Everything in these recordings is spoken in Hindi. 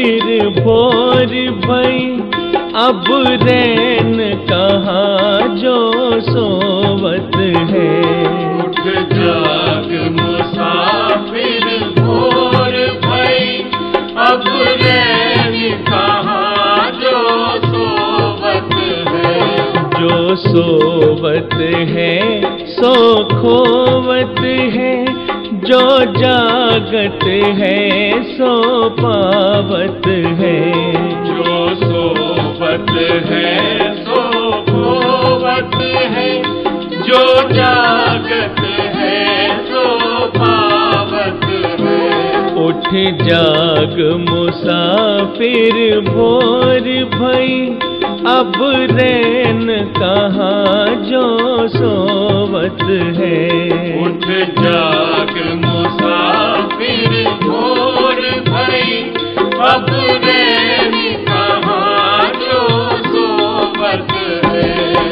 फिर भोर भई, अब रैन कहाँ जो सोवत है। उठ जाग मुसाफिर भोर भई, अब रैन कहाँ जो सोवत है। जो सोवत है सो खोवत है, जो जागत है सो पावत है। जो सोवत है सो खोवत है, जो जागत है सो पावत है। उठ जाग मुसाफिर भोर भई, अब रैन कहाँ जो सोवत है। उठ जाग मुसाफिर भोर भई, अब रैन कहाँ जो सोवत है।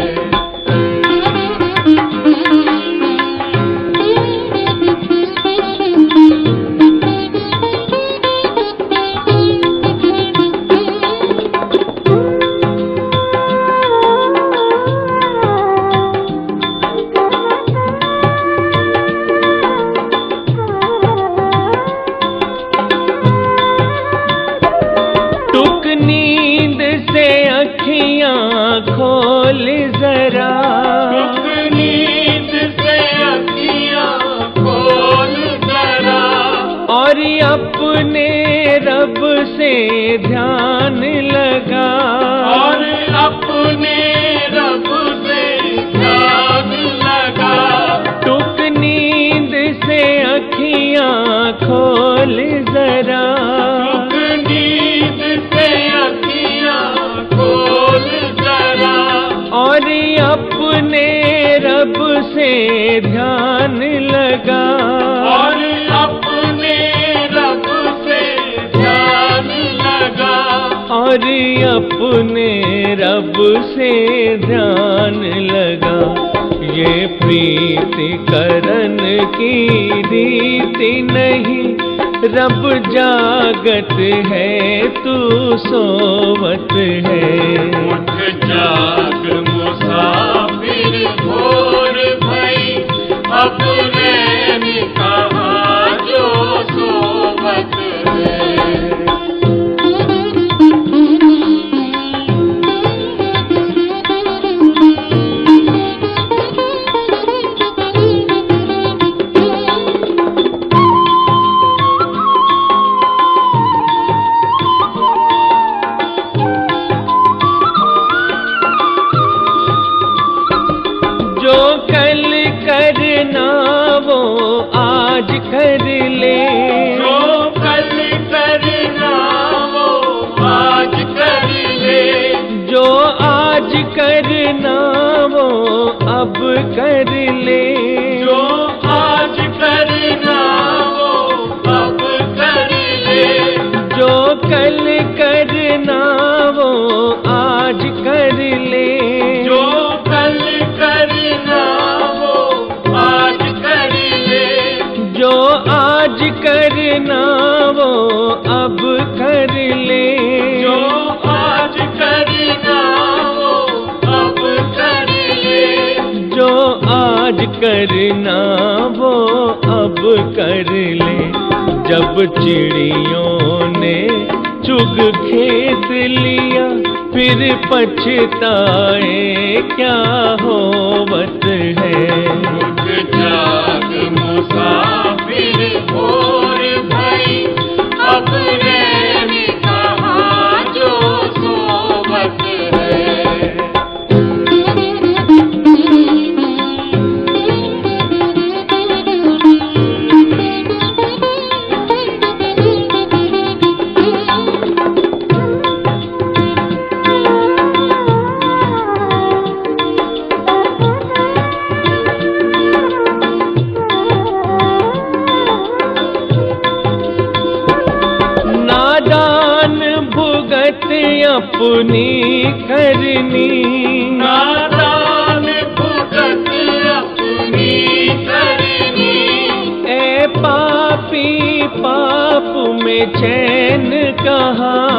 खोल जरा, नींद से अखियाँ खोल जरा, और अपने रब से ध्यान लगा। और अपने रब से ध्यान लगा। टुक नींद से अखियाँ खोल जरा, नींद से अखियाँ खोल जरा, और अपने रब से ध्यान लगा। और अपने रब से ध्यान लगा। और अपने रब से ध्यान लगा। ये प्रीति करन की रीति नहीं, रब जागत है तू सोवत है। उठ जाग मुसाफिर भोर भई, अब रैन कहाँ जो सोवत है। जो कल करना वो आज कर ले, जो कल करना वो आज कर ले, जो आज करना वो अब कर ले, जो आज करना वो अब कर ले, जो कल करना वो आज कर ले, जो कल करना वो आज कर ले, जो आज करना वो अब कर ले, जो आज करना वो अब कर ले, जो आज करना वो अब कर ले। जब चिड़ियों ने चुग खेत लिया, फिर पछताए क्या होवत है। उठ जाग मुसाफिर भोर भई, अब रैन कहाँ जो सोवत है। अपनी करनी, नादान भुगत अपनी करनी। ए पापी पाप में चैन कहाँ,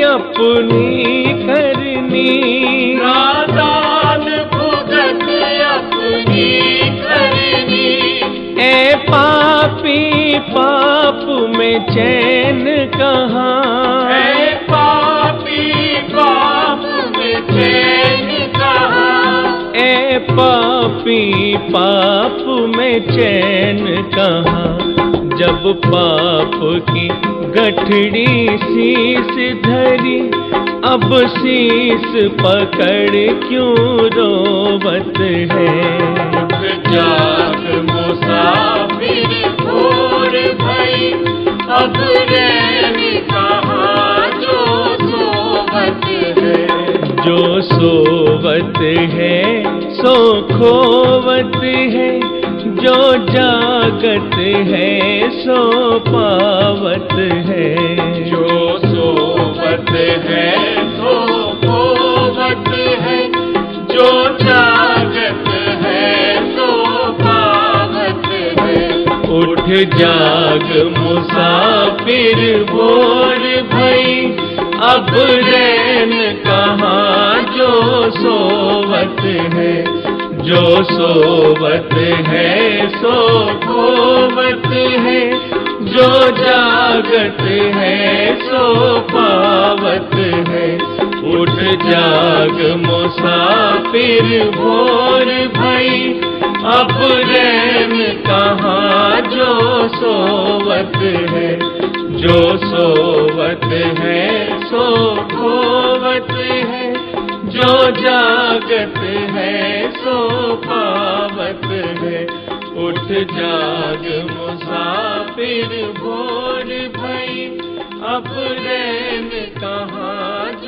अपनी करनी, नादान भुगत अपनी करनी। ए पापी पाप में चैन कहाँ, ऐ पापी पाप में चैन कहाँ। ए पापी पाप में चैन कहाँ। जब पाप की गठड़ी शीस धरी, अब शीस पकड़ क्यों रोवत है। उठ जाग मुसाफिर भोर भई, अब रैन कहाँ जो सोवत है। जो सोवत है सो खोवत है, जो जागत है सो पावत है। जो सोवत है सो खोवत है, जो जागत है सो पावत है। उठ जाग मुसाफिर भोर भई, अब रैन कहाँ जो सोवत है। जो सोवत है सो खोवत है, जो जागत है सो पावत है। उठ जाग मुसाफिर भोर भई, अब रैन कहाँ जो सोवत है। जो सोवत है सो खोवत है, जो जागत है सो पावत है। उठ जाग मुसाफिर भोर भई, अब रैन कहाँ